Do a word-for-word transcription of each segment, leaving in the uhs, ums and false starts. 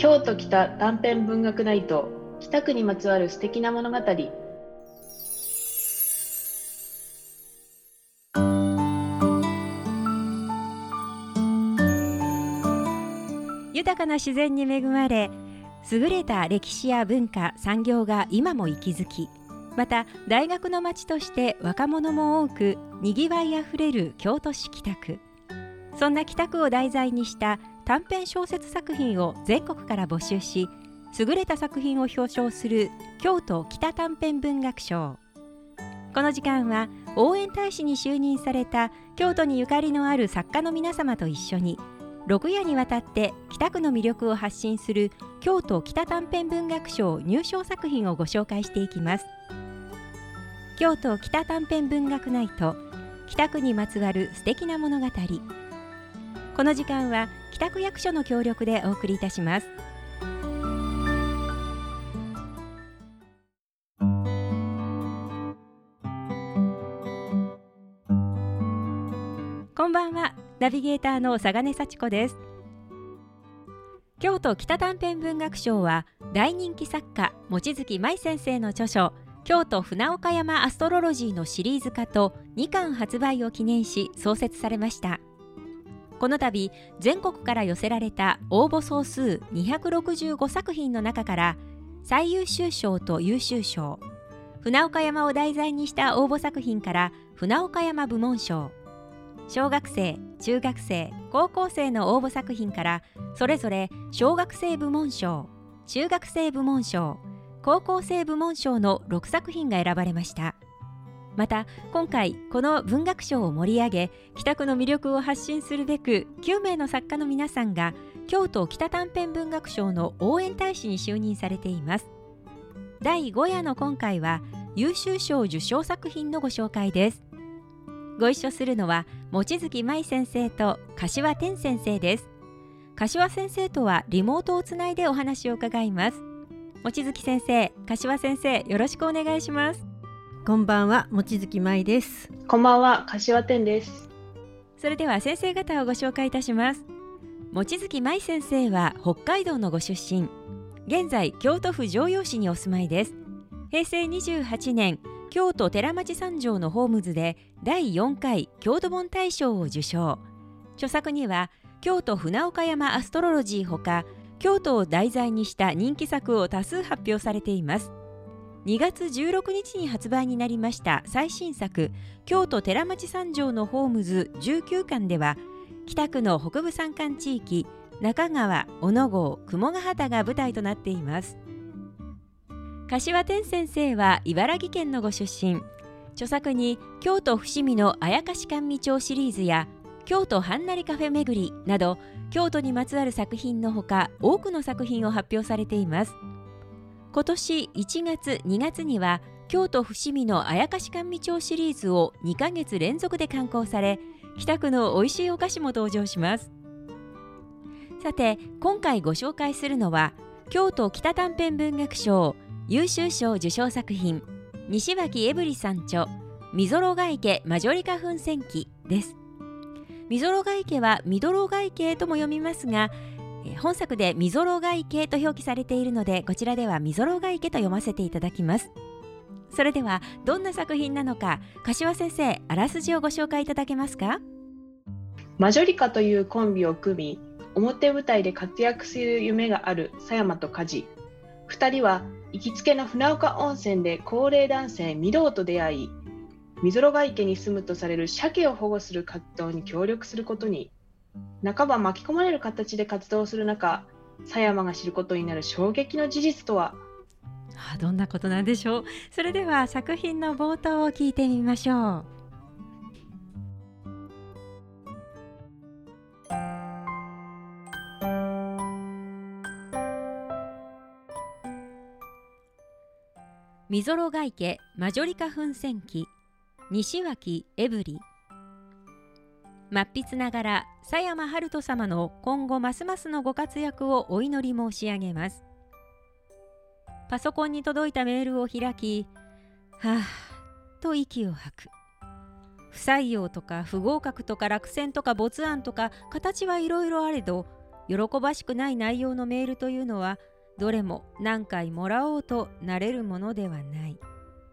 京都北短編文学ナイト、北区にまつわる素敵な物語。 豊かな自然に恵まれ、優れた歴史や文化、産業が今も息づき、また大学の街として若者も多くにぎわいあふれる京都市北区。そんな北区を題材にした短編小説作品を全国から募集し、優れた作品を表彰する京都北短編文学賞。この時間は応援大使に就任された京都にゆかりのある作家の皆様と一緒に、ろく夜にわたって北区の魅力を発信する京都北短編文学賞入賞作品をご紹介していきます。京都北短編文学ナイト、北区にまつわる素敵な物語。この時間は北区役所の協力でお送りいたします。こんばんは、ナビゲーターの佐賀根幸子です。京都北短編文学賞は大人気作家望月舞先生の著書京都船岡山アストロロジーのシリーズ化とにかん発売を記念し創設されました。この度全国から寄せられた応募総数にひゃくろくじゅうごさく品の中から最優秀賞と優秀賞、船岡山を題材にした応募作品から船岡山部門賞、小学生、中学生、高校生の応募作品からそれぞれ小学生部門賞、中学生部門賞、高校生部門賞のろくさく品が選ばれました。また今回この文学賞を盛り上げ、北区の魅力を発信するべくきゅうめいの作家の皆さんが京都北短編文学賞の応援大使に就任されています。だいご夜の今回は優秀賞受賞作品のご紹介です。ご一緒するのは望月舞先生と柏天先生です。柏先生とはリモートをつないでお話を伺います。望月先生、柏先生、よろしくお願いします。 こんばんは、望月舞です。 こんばんは、柏天です。 それでは先生方をご紹介いたします。望月舞先生は北海道のご出身、現在京都府城陽市にお住まいです。へいせいにじゅうはちねん、京都寺町三条のホームズでだいよんかい郷土本大賞を受賞。著作には京都船岡山アストロロジーほか、京都を題材にした人気作を多数発表されています。にがつじゅうろくにちに発売になりました最新作京都寺町三条のホームズじゅうきゅうかんでは、北区の北部山間地域中川、小野郷、雲ヶ畑が舞台となっています。柏天先生は茨城県のご出身、著作に京都伏見のあやかし甘味町シリーズや京都はんなりカフェ巡りなど京都にまつわる作品のほか多くの作品を発表されています。今年いちがつ、にがつには京都伏見のあやかし甘味町シリーズをにかげつ連続で刊行され、北区のおいしいお菓子も登場します。さて今回ご紹介するのは京都北短編文学賞優秀賞受賞作品、西脇エブリさん著みぞろが池マジョリカ噴泉記です。みぞろが池はみどろが池とも読みますが、本作でみぞろが池と表記されているので、こちらではみぞろが池と読ませていただきます。それではどんな作品なのか、柏先生、あらすじをご紹介いただけますか。 マジョリカというコンビを組み、表舞台で活躍する夢がある狭山と梶。二人は行きつけの船岡温泉で高齢男性御堂と出会い、みぞろが池に住むとされる鮭を保護する活動に協力することに。半ば巻き込まれる形で活動する中、狭山が知ることになる衝撃の事実とは。 あ、どんなことなんでしょう。それでは作品の冒頭を聞いてみましょう。みぞろが池マジョリカ噴泉記、西脇エブリ。末筆ながら狭山春人様の今後ますますのご活躍をお祈り申し上げます。パソコンに届いたメールを開き、はぁと息を吐く。不採用とか不合格とか落選とか没案とか形はいろいろあれど、 喜ばしくない内容のメールというのはどれも何回もらおうとなれるものではない。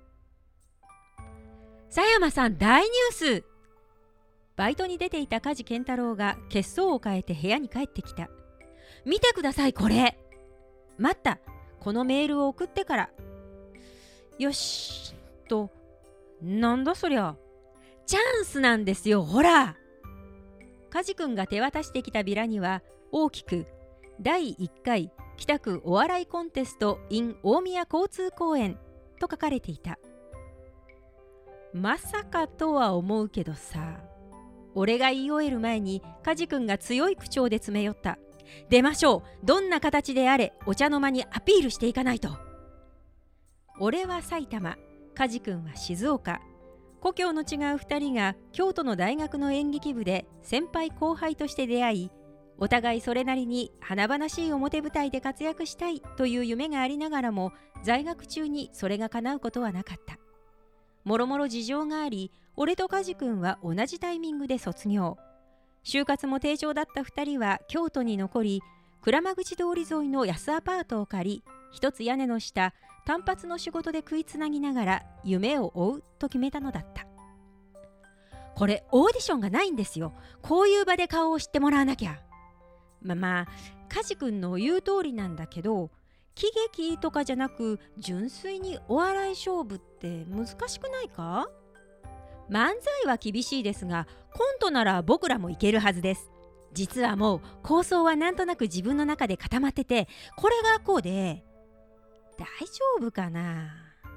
佐山さん、大ニュース。バイトに出ていた梶健太郎が血相を変えて部屋に帰ってきた。見てください、これ。待った、このメールを送ってから。よしと、なんだそりゃ。チャンスなんですよ、ほら。梶君が手渡してきたビラには大きくだいいっかい北区お笑いコンテスト in 大宮交通公園と書かれていた。まさかとは思うけどさ。俺が言い終える前に梶君が強い口調で詰め寄った。出ましょう、どんな形であれお茶の間にアピールしていかないと。俺は埼玉、梶君は静岡。故郷の違うふたりが京都の大学の演劇部で先輩後輩として出会い、お互いそれなりに華々しい表舞台で活躍したいという夢がありながらも、在学中にそれが叶うことはなかった。もろもろ事情があり、俺と梶君は同じタイミングで卒業。就活も低調だったふたりは京都に残り、鞍馬口通り沿いの安アパートを借り、一つ屋根の下、単発の仕事で食いつなぎながら夢を追うと決めたのだった。これオーディションがないんですよ。こういう場で顔を知ってもらわなきゃ。まあまあ梶君の言う通りなんだけど、喜劇とかじゃなく純粋にお笑い勝負って難しくないか？漫才は厳しいですが、コントなら僕らもいけるはずです。実はもう構想はなんとなく自分の中で固まってて、これがこうで大丈夫かな。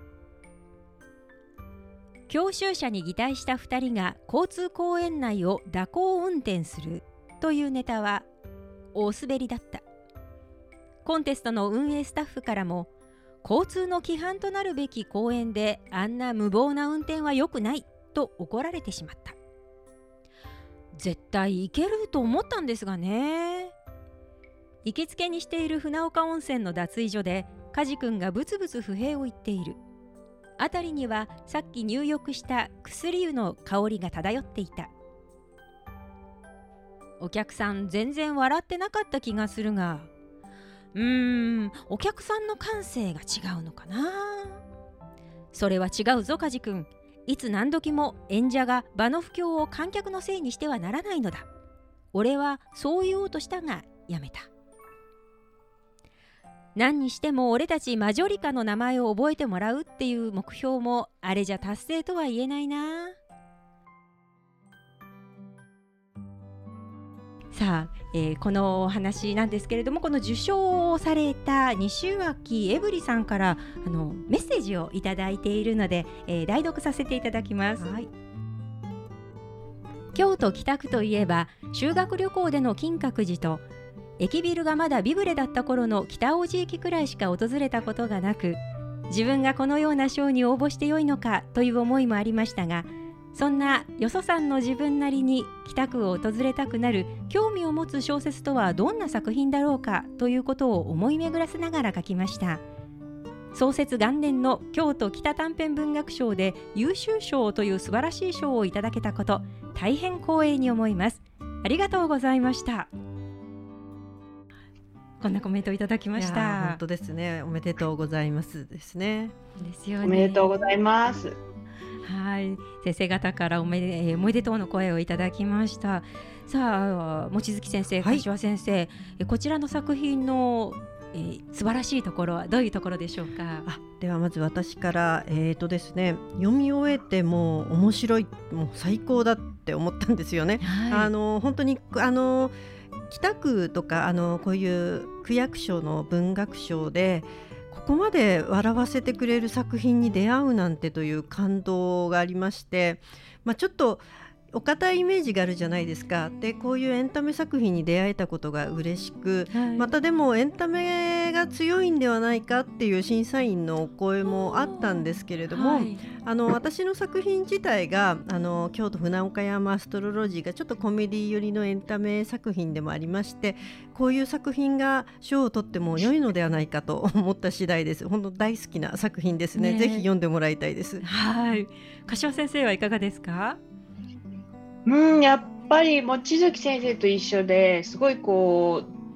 教習車に擬態したふたりが交通公園内を蛇行運転するというネタは大滑りだった。コンテストの運営スタッフからも、交通の規範となるべき公園であんな無謀な運転は良くないと怒られてしまった。絶対いけると思ったんですがね。行きつけにしている船岡温泉の脱衣所で梶君がブツブツ不平を言っている。あたりにはさっき入浴した薬湯の香りが漂っていた。お客さん全然笑ってなかった気がするが、うーん、お客さんの感性が違うのかな。それは違うぞ梶君。いつ何時も演者が場の不況を観客のせいにしてはならないのだ。俺はそう言おうとしたがやめた。何にしても俺たちマジョリカの名前を覚えてもらうっていう目標もあれじゃ達成とは言えないな。さあ、えー、このお話なんですけれども、この受賞をされた西脇エブリさんからあのメッセージをいただいているので、えー、代読させていただきます。はい、京都北区といえば修学旅行での金閣寺と、駅ビルがまだビブレだった頃の北大路駅くらいしか訪れたことがなく、自分がこのような賞に応募してよいのかという思いもありましたが、そんなよそさんの自分なりに北区を訪れたくなる興味を持つ小説とはどんな作品だろうかということを思い巡らせながら書きました。創設元年の京都北短編文学賞で優秀賞という素晴らしい賞をいただけたこと、大変光栄に思います。ありがとうございました。こんなコメントいただきました。 本当ですね、おめでとうございますですね。 ですよね。 おめでとうございます。 はい、先生方からおめで、えー、おめでとうの声をいただきました。さあ、望月先生、柏先生、はい、えこちらの作品の、えー、素晴らしいところはどういうところでしょうか。 あ、ではまず私から、えーとですね、読み終えてもう面白い、もう最高だって思ったんですよね。はい、あの本当にあの北区とかあのこういう区役所の文学賞でここまで笑わせてくれる作品に出会うなんてという感動がありまして、まあ、ちょっとお堅いイメージがあるじゃないですか。でこういうエンタメ作品に出会えたことが嬉しく、はい、またでもエンタメが強いんではないかっていう審査員のお声もあったんですけれども、はい、あの私の作品自体があの京都船岡山アストロロジーがちょっとコメディ寄りのエンタメ作品でもありまして、こういう作品が賞を取っても良いのではないかと思った次第です。本当大好きな作品ですね。ね、ぜひ読んでもらいたいです。 はい、柏先生はいかがですか。 うん、やっぱり望月先生と一緒ですごいこう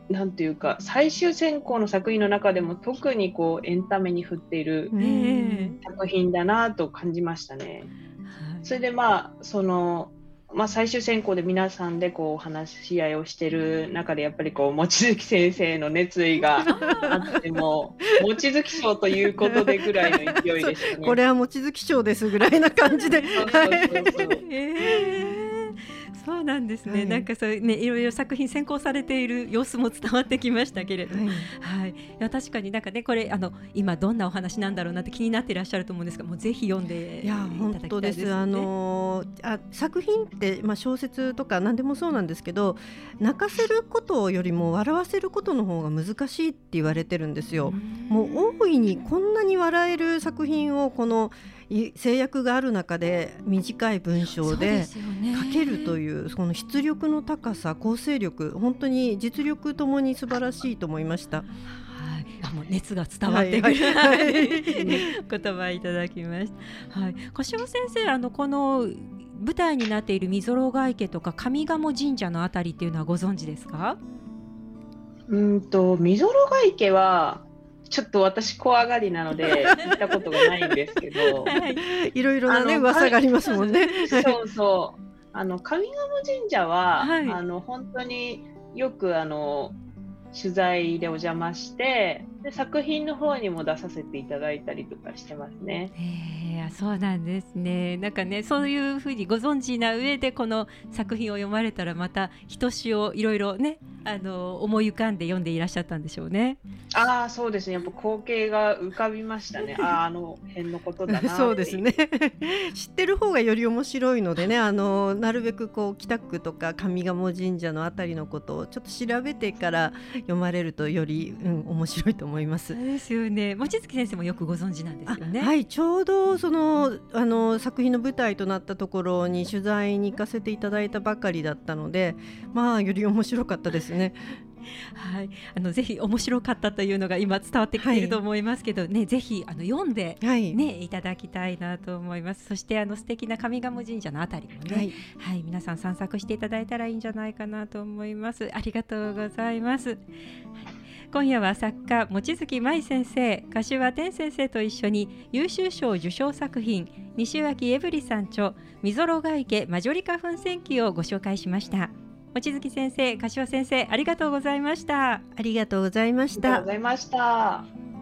なんていうか最終選考の作品の中でも特にこうエンタメに振っている作品だなと感じましたね。それでまあその、まあ、最終選考で皆さんでこう話し合いをしている中でやっぱりこう望月先生の熱意があっても望月賞ということでぐらいの勢いでしたね。 これは望月賞ですぐらいな感じで。 そうそうそうそうえーそうなんですね、はい、なんかそういうねいろいろ作品選考されている様子も伝わってきましたけれども、はいはい、いや確かになんかねこれあの今どんなお話なんだろうなって気になっていらっしゃると思うんですが、もうぜひ読んでいただきたいですね。いや本当です。あのあ作品って、まあ、小説とか何でもそうなんですけど、泣かせることよりも笑わせることの方が難しいって言われてるんですよ。もう大いにこんなに笑える作品をこの制約がある中で短い文章で書けるというその筆力の高さ、構成力、本当に実力ともに素晴らしいと思いました。はい、もう熱が伝わってくる、はいはい、言葉いただきました。はい、柏先生、あのこの舞台になっている溝呂ヶ池とか上賀茂神社のあたりっていうのはご存知ですか？ うんと溝呂ヶ池はちょっと私怖がりなので行ったことがないんですけど、はい、 いろいろなね噂がありますもんね。 そうそう、あの上賀茂神社は、はい、あの本当によくあの取材でお邪魔してで作品の方にも出させていただいたりとかしてますね。 へー、そうなんですね。なんかねそういうふうにご存知な上でこの作品を読まれたらまたひとしおいろいろねあの思い浮かんで読んでいらっしゃったんでしょうね。 ああそうですね、やっぱ光景が浮かびましたね。ああの辺のことだなってそうですね知ってる方がより面白いのでね、あのなるべくこう北区とか上賀茂神社のあたりのことをちょっと調べてから読まれるとより、うん、面白いと思います。 そうですよね。望月先生もよくご存知なんですよね。 はい、ちょうどそのあの作品の舞台となったところに取材に行かせていただいたばかりだったので、まあより面白かったですね。 はい、あのぜひ面白かったというのが今伝わってきていると思いますけど、はい、ね、ぜひあの読んで、ね、はい、いただきたいなと思います。そしてあの素敵な上賀茂神社のあたりもね、はいはい、皆さん散策していただいたらいいんじゃないかなと思います。ありがとうございます。はい、今夜は作家望月舞先生、柏天先生と一緒に優秀賞受賞作品西脇エブリさん著溝呂ヶ池マジョリカ噴泉記をご紹介しました。望月先生、柏先生、ありがとうございました。 ありがとうございました。 ありがとうございました。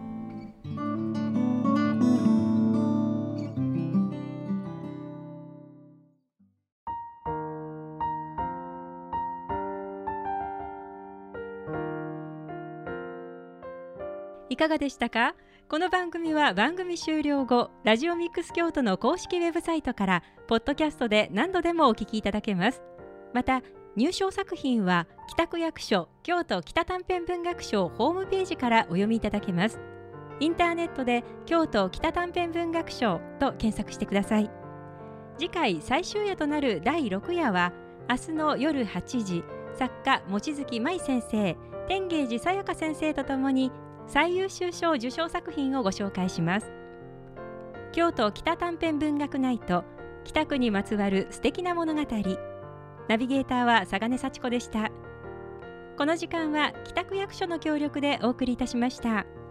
いかがでしたか？この番組は番組終了後、ラジオミックス京都の公式ウェブサイトからポッドキャストで何度でもお聞きいただけます。また入賞作品は北区役所京都北短編文学賞ホームページからお読みいただけます。インターネットで京都北短編文学賞と検索してください。次回最終夜となるだいろく夜は明日の夜はちじ、作家望月舞先生、天芸寺さやか先生とともに最優秀賞受賞作品をご紹介します。京都北短編文学ナイト、北区にまつわる素敵な物語。ナビゲーターは佐賀根幸子でした。この時間は北区役所の協力でお送りいたしました。